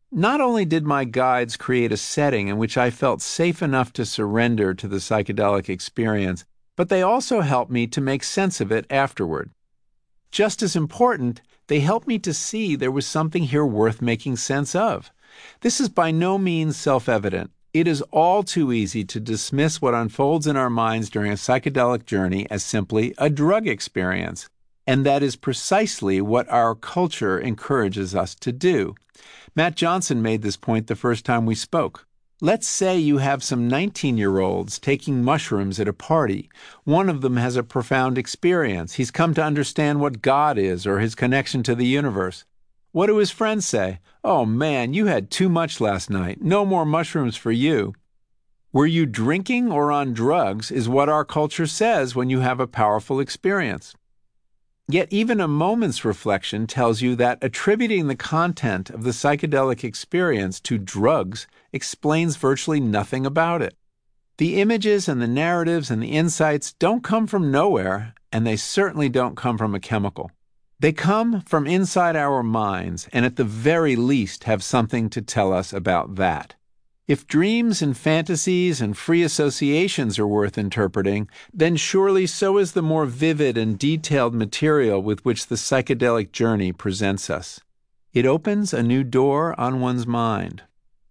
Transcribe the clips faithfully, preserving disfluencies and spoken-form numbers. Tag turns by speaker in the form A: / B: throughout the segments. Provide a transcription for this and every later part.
A: Not only did my guides create a setting in which I felt safe enough to surrender to the psychedelic experience, but they also helped me to make sense of it afterward. Just as important, they helped me to see there was something here worth making sense of. This is by no means self-evident. It is all too easy to dismiss what unfolds in our minds during a psychedelic journey as simply a drug experience, and that is precisely what our culture encourages us to do. Matt Johnson made this point the first time we spoke. Let's say you have some nineteen-year-olds taking mushrooms at a party. One of them has a profound experience. He's come to understand what God is or his connection to the universe. What do his friends say? "Oh man, you had too much last night. No more mushrooms for you." Were you drinking or on drugs is what our culture says when you have a powerful experience. Yet even a moment's reflection tells you that attributing the content of the psychedelic experience to drugs explains virtually nothing about it. The images and the narratives and the insights don't come from nowhere, and they certainly don't come from a chemical. They come from inside our minds, and at the very least have something to tell us about that. If dreams and fantasies and free associations are worth interpreting, then surely so is the more vivid and detailed material with which the psychedelic journey presents us. It opens a new door on one's mind.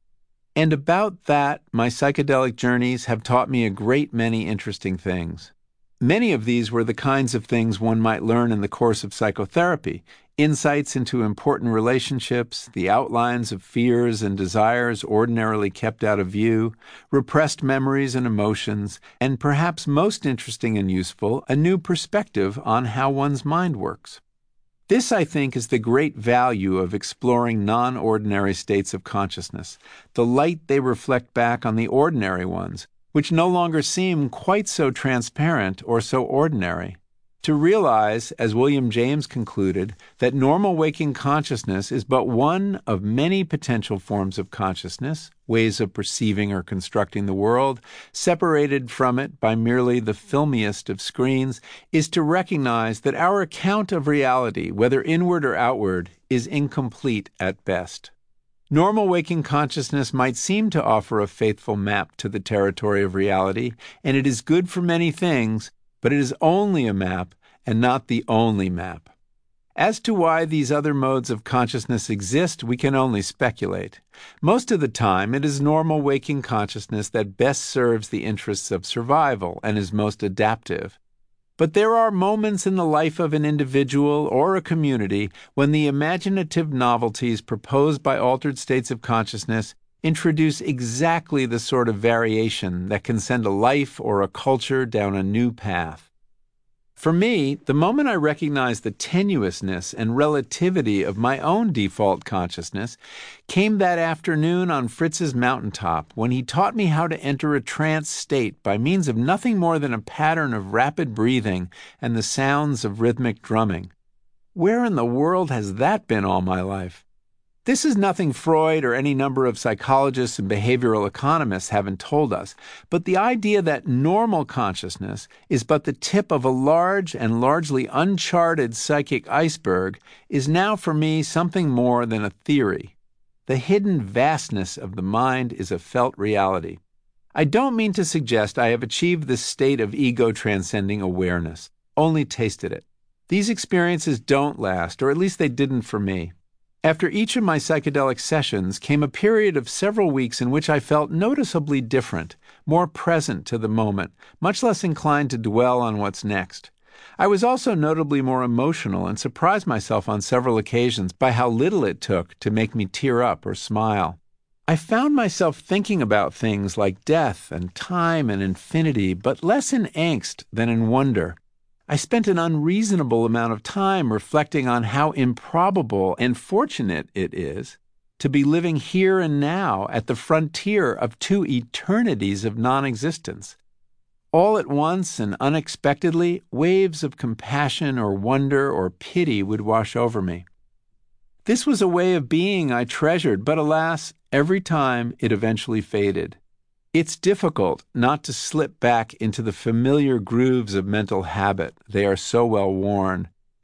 A: And about that, my psychedelic journeys have taught me a great many interesting things. Many of these were the kinds of things one might learn in the course of psychotherapy, insights into important relationships, the outlines of fears and desires ordinarily kept out of view, repressed memories and emotions, and perhaps most interesting and useful, a new perspective on how one's mind works. This, I think, is the great value of exploring non-ordinary states of consciousness, the light they reflect back on the ordinary ones, which no longer seem quite so transparent or so ordinary. To realize, as William James concluded, that normal waking consciousness is but one of many potential forms of consciousness, ways of perceiving or constructing the world, separated from it by merely the filmiest of screens, is to recognize that our account of reality, whether inward or outward, is incomplete at best. Normal waking consciousness might seem to offer a faithful map to the territory of reality, and it is good for many things, but it is only a map and not the only map. As to why these other modes of consciousness exist, we can only speculate. Most of the time, it is normal waking consciousness that best serves the interests of survival and is most adaptive. But there are moments in the life of an individual or a community when the imaginative novelties proposed by altered states of consciousness introduce exactly the sort of variation that can send a life or a culture down a new path. For me, the moment I recognized the tenuousness and relativity of my own default consciousness came that afternoon on Fritz's mountaintop when he taught me how to enter a trance state by means of nothing more than a pattern of rapid breathing and the sounds of rhythmic drumming. Where in the world has that been all my life? This is nothing Freud or any number of psychologists and behavioral economists haven't told us, but the idea that normal consciousness is but the tip of a large and largely uncharted psychic iceberg is now for me something more than a theory. The hidden vastness of the mind is a felt reality. I don't mean to suggest I have achieved this state of ego-transcending awareness, only tasted it. These experiences don't last, or at least they didn't for me. After each of my psychedelic sessions came a period of several weeks in which I felt noticeably different, more present to the moment, much less inclined to dwell on what's next. I was also notably more emotional and surprised myself on several occasions by how little it took to make me tear up or smile. I found myself thinking about things like death and time and infinity, but less in angst than in wonder. I spent an unreasonable amount of time reflecting on how improbable and fortunate it is to be living here and now at the frontier of two eternities of non-existence. All at once and unexpectedly, waves of compassion or wonder or pity would wash over me. This was a way of being I treasured, but alas, every time it eventually faded. It's difficult not to slip back into the familiar grooves of mental habit. They are so well worn.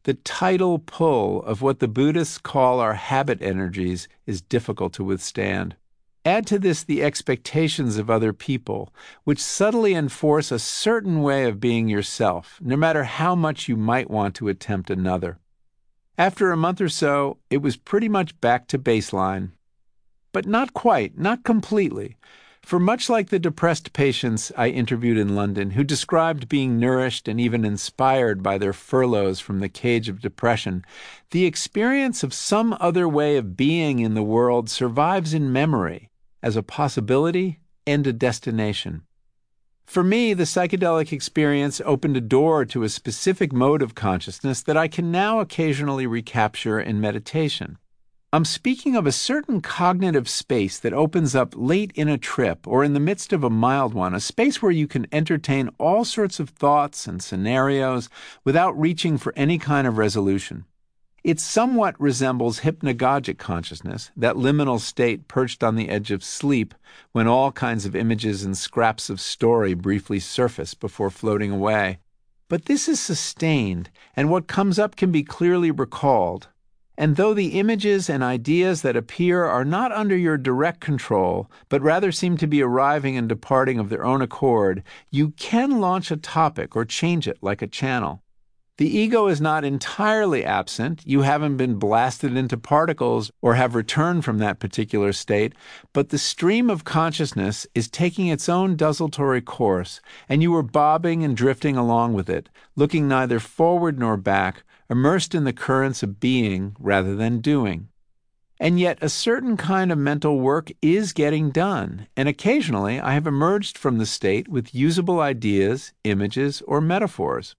A: The tidal pull of what the Buddhists call our habit energies is difficult to withstand. Add to this the expectations of other people, which subtly enforce a certain way of being yourself, no matter how much you might want to attempt another. After a month or so, it was pretty much back to baseline. But not quite, not completely. For much like the depressed patients I interviewed in London, who described being nourished and even inspired by their furloughs from the cage of depression, the experience of some other way of being in the world survives in memory as a possibility and a destination. For me, the psychedelic experience opened a door to a specific mode of consciousness that I can now occasionally recapture in meditation. I'm speaking of a certain cognitive space that opens up late in a trip or in the midst of a mild one, a space where you can entertain all sorts of thoughts and scenarios without reaching for any kind of resolution. It somewhat resembles hypnagogic consciousness, that liminal state perched on the edge of sleep when all kinds of images and scraps of story briefly surface before floating away. But this is sustained, and what comes up can be clearly recalled. And though the images and ideas that appear are not under your direct control, but rather seem to be arriving and departing of their own accord, you can launch a topic or change it like a channel. The ego is not entirely absent. You haven't been blasted into particles or have returned from that particular state, but the stream of consciousness is taking its own desultory course, and you are bobbing and drifting along with it, looking neither forward nor back, immersed in the currents of being rather than doing. And yet a certain kind of mental work is getting done, and occasionally I have emerged from the state with usable ideas, images, or metaphors.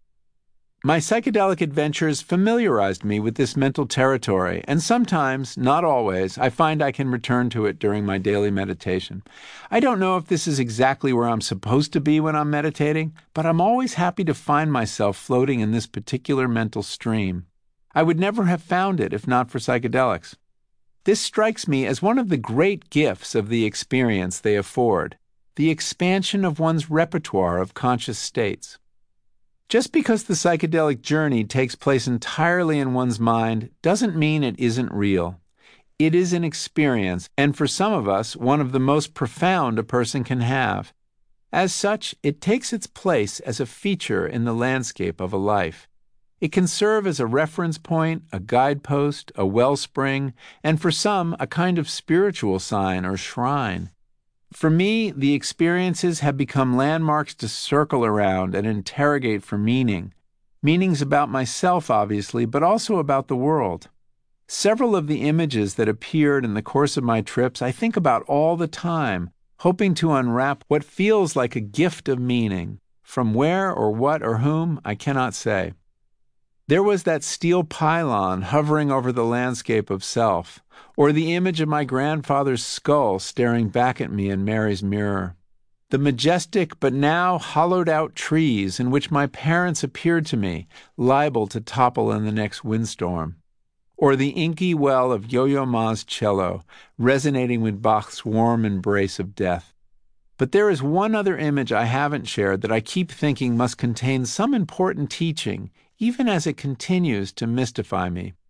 A: My psychedelic adventures familiarized me with this mental territory, and sometimes, not always, I find I can return to it during my daily meditation. I don't know if this is exactly where I'm supposed to be when I'm meditating, but I'm always happy to find myself floating in this particular mental stream. I would never have found it if not for psychedelics. This strikes me as one of the great gifts of the experience they afford, the expansion of one's repertoire of conscious states. Just because the psychedelic journey takes place entirely in one's mind doesn't mean it isn't real. It is an experience, and for some of us, one of the most profound a person can have. As such, it takes its place as a feature in the landscape of a life. It can serve as a reference point, a guidepost, a wellspring, and for some, a kind of spiritual sign or shrine. For me, the experiences have become landmarks to circle around and interrogate for meaning. Meanings about myself, obviously, but also about the world. Several of the images that appeared in the course of my trips I think about all the time, hoping to unwrap what feels like a gift of meaning. From where or what or whom, I cannot say. There was that steel pylon hovering over the landscape of self, or the image of my grandfather's skull staring back at me in Mary's mirror. The majestic but now hollowed-out trees in which my parents appeared to me, liable to topple in the next windstorm. Or the inky well of Yo-Yo Ma's cello, resonating with Bach's warm embrace of death. But there is one other image I haven't shared that I keep thinking must contain some important teaching, even as it continues to mystify me.